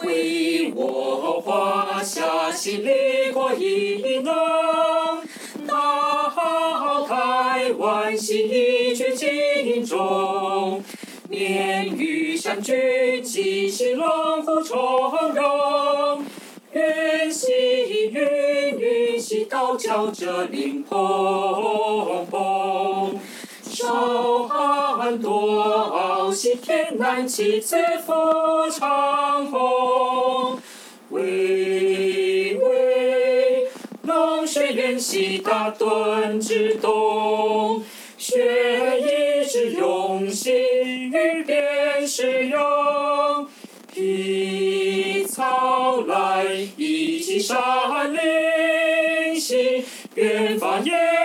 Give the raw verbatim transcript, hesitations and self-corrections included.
为我画下新立国异能，到台湾新一曲尽忠，免于山军继续龙虎从容。愿喜云云喜道交着灵蓬蓬，少寒多喜天南气自复长虹。巍巍龙水远兮大屯之东，学以致用心于便使用。披草来，一起山林行，远方也。